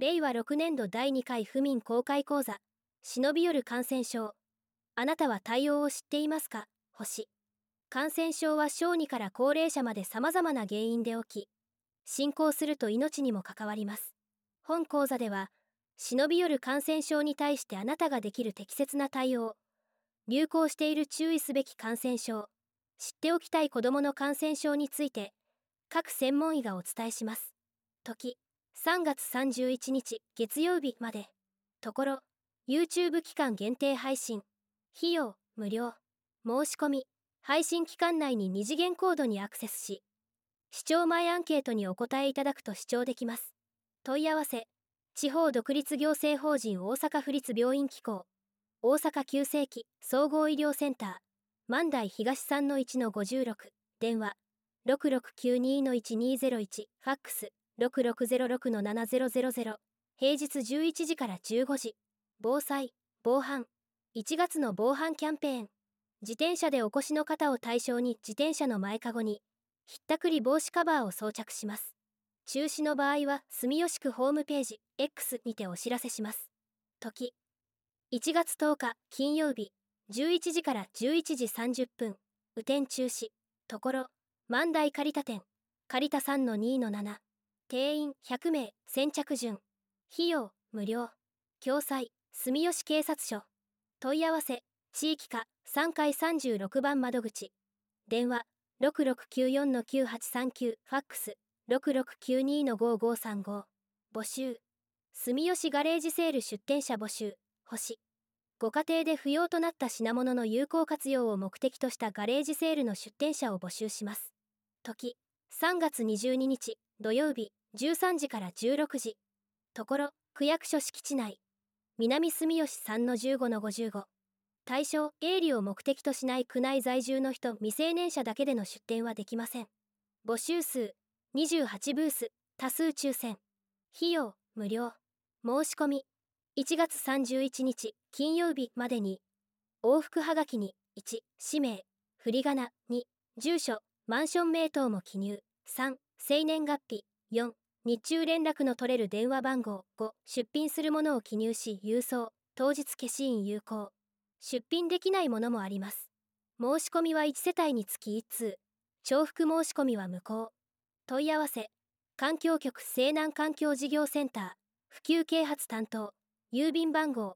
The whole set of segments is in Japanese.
令和6年度第2回府民公開講座、忍び寄る感染症。あなたは対応を知っていますか？星。感染症は小児から高齢者まで様々な原因で起き、進行すると命にも関わります。本講座では、忍び寄る感染症に対してあなたができる適切な対応、流行している注意すべき感染症、知っておきたい子どもの感染症について、各専門医がお伝えします。時、3月31日月曜日まで。ところ、YouTube 期間限定配信。費用、無料。申し込み、配信期間内に2次元コードにアクセスし、視聴前アンケートにお答えいただくと視聴できます。問い合わせ、地方独立行政法人大阪府立病院機構、大阪急性期総合医療センター、万代東 3-1-56、電話、6692-1201、ファックス、6606-7000、平日11時から15時、防災、防犯、1月の防犯キャンペーン、自転車でお越しの方を対象に自転車の前かごに、ひったくり防止カバーを装着します。中止の場合は住吉区ホームページ X にてお知らせします。時、1月10日金曜日、11時から11時30分、雨天中止。ところ、万代借田店、借田 3-2-7、定員100名、先着順。費用、無料。共済、住吉警察署。問い合わせ、地域課3階36番窓口。電話、6694-9839、ファックス、6692-5535。募集。住吉ガレージセール出店者募集、星。ご家庭で不要となった品物の有効活用を目的としたガレージセールの出店者を募集します。時、3月22日、土曜日、13時から16時。ところ、区役所敷地内。南住吉 3-15-55。対象、営利を目的としない区内在住の人、未成年者だけでの出店はできません。募集数、28ブース、多数抽選。費用、無料。申し込み、1月31日、金曜日までに、往復はがきに、1、氏名、振り仮名、2、住所、マンション名等も記入、3、生年月日、4、日中連絡の取れる電話番号、5、出品するものを記入し、郵送、当日消印有効。出品できないものもあります。申し込みは1世帯につき1通、重複申し込みは無効。問い合わせ、環境局西南環境事業センター、普及啓発担当、郵便番号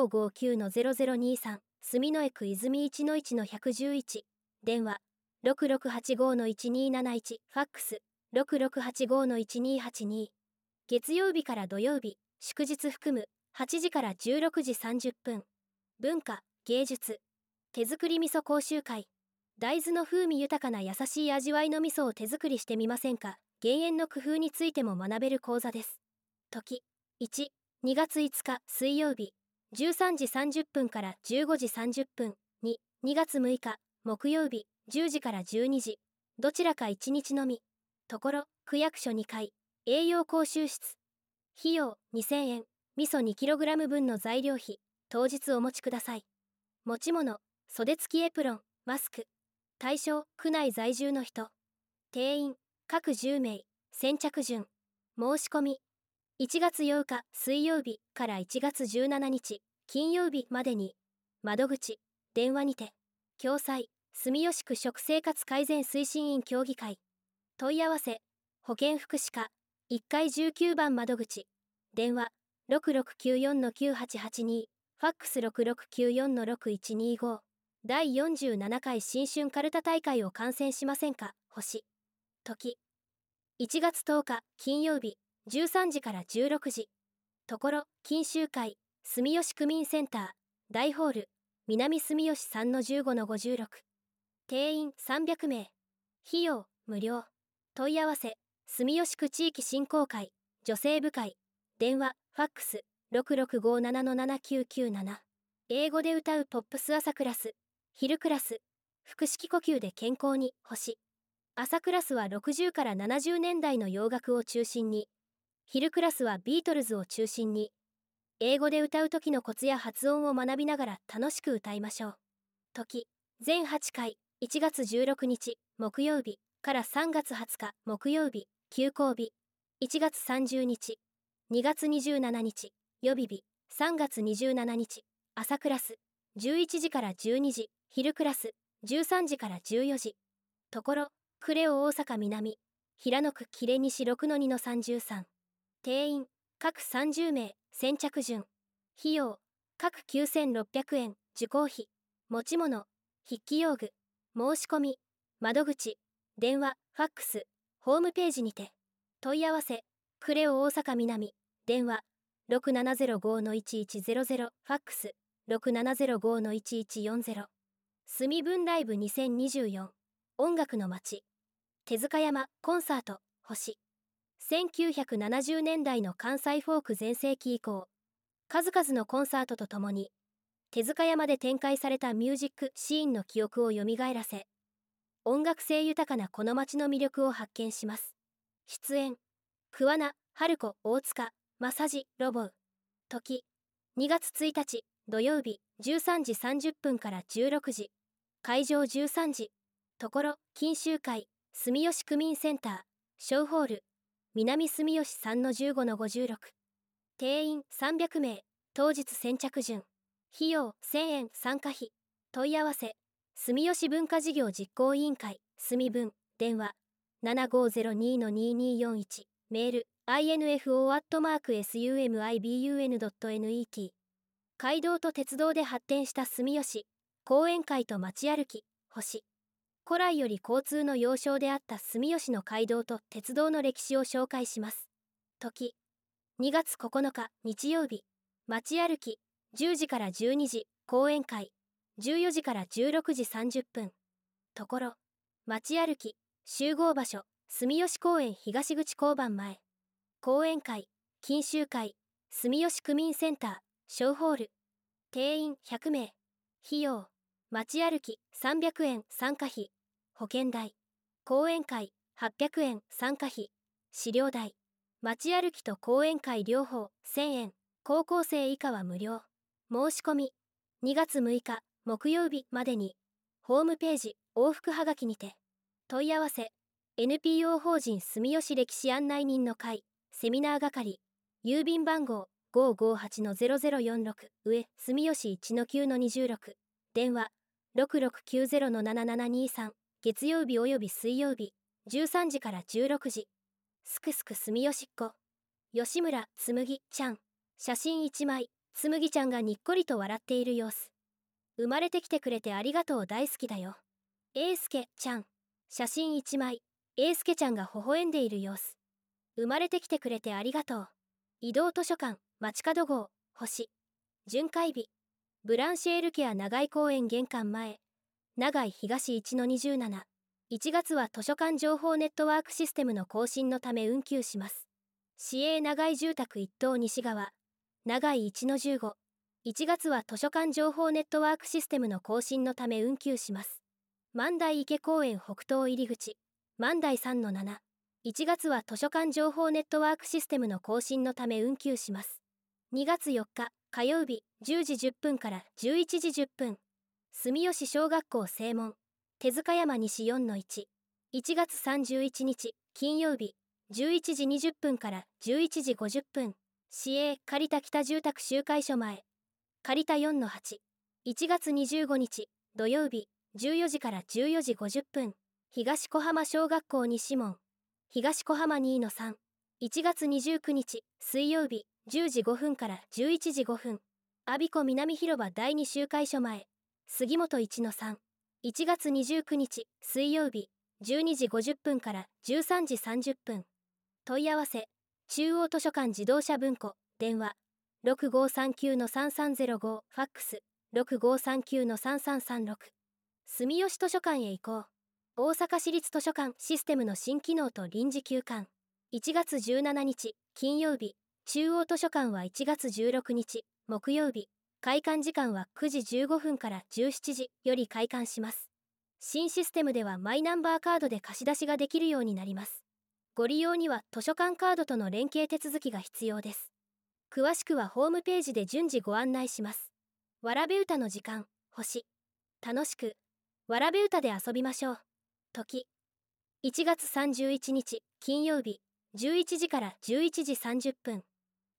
559-0023、住之江区泉 1-1-111、電話、6685-1271、ファックス、6685-1282。月曜日から土曜日、祝日含む、8時から16時30分。文化、芸術、手作り味噌講習会。大豆の風味豊かな優しい味わいの味噌を手作りしてみませんか？減塩の工夫についても学べる講座です。時、1、2月5日水曜日、13時30分から15時30分。2、2月6日木曜日、10時から12時。どちらか1日のみ。ところ、区役所2階、栄養講習室。費用、2000円。味噌 2kg 分の材料費、当日お持ちください。持ち物、袖付きエプロン、マスク。対象、区内在住の人。定員、各10名、先着順。申し込み、1月8日水曜日から1月17日金曜日までに、窓口、電話にて。共済、住吉区食生活改善推進員協議会。問い合わせ、保健福祉課、1階19番窓口。電話、6694-9882、ファックス 6694-6125。第47回新春カルタ大会を観戦しませんか？星。時、1月10日金曜日、13時から16時。ところ、錦秋会、住吉区民センター、大ホール、南住吉 3-15-56。定員300名。費用、無料。問い合わせ、住吉区地域振興会、女性部会。電話、ファックス、6657-7997。英語で歌うポップス朝クラス、昼クラス、腹式呼吸で健康に、星。朝クラスは60から70年代の洋楽を中心に、昼クラスはビートルズを中心に、英語で歌う時のコツや発音を学びながら楽しく歌いましょう。時、全8回、1月16日、木曜日から3月20日、木曜日、休講日、1月30日、 2月27日予備日、3月27日朝クラス、11時から12時昼クラス、13時から14時。ところクレオ大阪南、平野区キレ西6-2-33。定員各30名。先着順。費用各9600円。受講費、持ち物、筆記用具。申し込み窓口、電話、ファックス、ホームページにて。問い合わせクレオ大阪南、電話6705-1100、ファックス6705-1140。住分ライブ2024、音楽の街手塚山コンサート星。1970年代の関西フォーク全盛期以降、数々のコンサートとともに手塚山で展開されたミュージックシーンの記憶をよみがえらせ、音楽性豊かなこの街の魅力を発見します。出演桑名、春子、大塚、正地、ロボウ。時2月1日土曜日13時30分から16時。会場13時。ところ錦秋会、住吉区民センターショーホール南住吉 3-15-56。定員300名。当日先着順。費用1000円。参加費問い合わせ住吉文化事業実行委員会住文、電話7502-2241。メール info@sumibun.net。 街道と鉄道で発展した住吉。講演会と街歩き星。古来より交通の要衝であった住吉の街道と鉄道の歴史を紹介します。時2月9日日曜日、街歩き10時から12時。講演会14時から16時30分。ところ街歩き集合場所住吉公園東口交番前。講演会錦秋会、住吉区民センターショーホール。定員100名。費用街歩き300円。参加費保険代。講演会800円。参加費資料代。街歩きと講演会両方1000円。高校生以下は無料。申し込み2月6日木曜日までに。ホームページ往復はがきにて。問い合わせ NPO 法人住吉歴史案内人の会セミナー係、郵便番号 558-0046 上住吉 1-9-26。電話6690-7723。月曜日および水曜日13時から16時。すくすく住吉っ子吉村つむぎちゃん。写真1枚。つむぎちゃんがにっこりと笑っている様子。生まれてきてくれてありがとう、大好きだよ。えいすけちゃん。写真1枚。えいすけちゃんが微笑んでいる様子。生まれてきてくれてありがとう。移動図書館街角号星。巡回日ブランシェールケア長井公園玄関前長井東 1-27。1月は図書館情報ネットワークシステムの更新のため運休します。市営長井住宅一棟西側長井 1-15。1月は図書館情報ネットワークシステムの更新のため運休します。万代池公園北東入口万代 3-7。1月は図書館情報ネットワークシステムの更新のため運休します。2月4日火曜日10時10分から11時10分。住吉小学校正門手塚山西 4-1。1月31日金曜日11時20分から11時50分。市営借田北住宅集会所前借田 4-8。1月25日土曜日14時から14時50分。東小浜小学校西門東小浜 2-3。1月29日水曜日10時5分から11時5分。我孫子南広場第2集会所前杉本 1-3。1月29日水曜日12時50分から13時30分。問い合わせ中央図書館自動車文庫電話6539-3305。ファックス6539-3336。住吉図書館へ行こう。大阪市立図書館システムの新機能と臨時休館。1月17日金曜日中央図書館は1月16日木曜日開館時間は9時15分から17時より開館します。新システムではマイナンバーカードで貸し出しができるようになります。ご利用には図書館カードとの連携手続きが必要です。詳しくはホームページで順次ご案内します。わらべ歌の時間星。楽しくわらべ歌で遊びましょう。時1月31日金曜日11時から11時30分。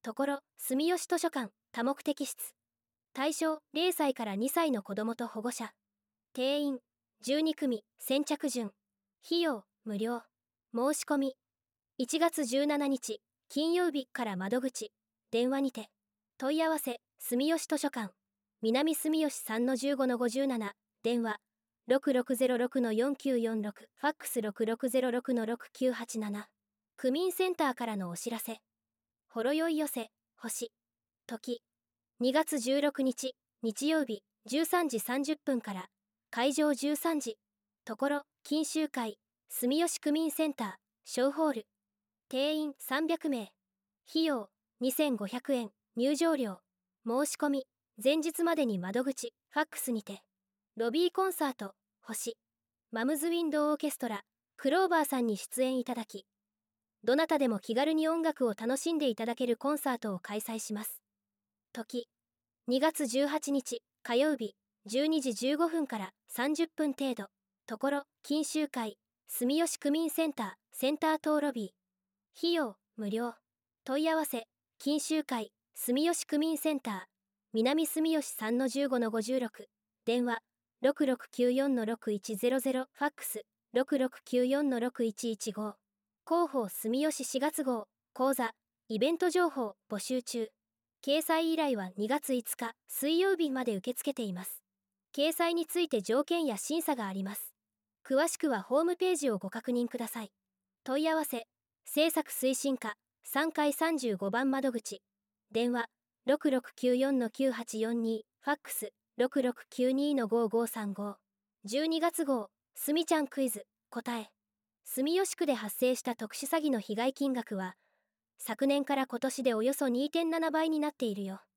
ところ住吉図書館多目的室。対象0歳から2歳の子どもと保護者。定員12組。先着順。費用無料。申し込み1月17日金曜日から窓口電話にて。問い合わせ住吉図書館南住吉 3-15-57 電話6606-4946ファックス6606-6987。区民センターからのお知らせ。ほろよい寄せ星。時2月16日日曜日13時30分から会場13時。ところ錦秋会住吉区民センター小ホール。定員300名。費用2500円。入場料申し込み前日までに窓口ファックスにて。ロビーコンサート星。マムズウィンドウオーケストラクローバーさんに出演いただき、どなたでも気軽に音楽を楽しんでいただけるコンサートを開催します。時2月18日火曜日12時15分から30分程度。ところ錦秋会住吉区民センターセンター棟ロビー。費用無料。問い合わせ錦秋会住吉区民センター南住吉 3-15-56 電話6694-6100ファックス6694-6115。広報住吉4月号講座イベント情報募集中。掲載依頼は2月5日水曜日まで受け付けています。掲載について条件や審査があります。詳しくはホームページをご確認ください。問い合わせ制作推進課3階35番窓口電話6694-9842ファックス6692-5535。12月号すみちゃんクイズ答え。住吉区で発生した特殊詐欺の被害金額は昨年から今年でおよそ 2.7 倍になっているよ。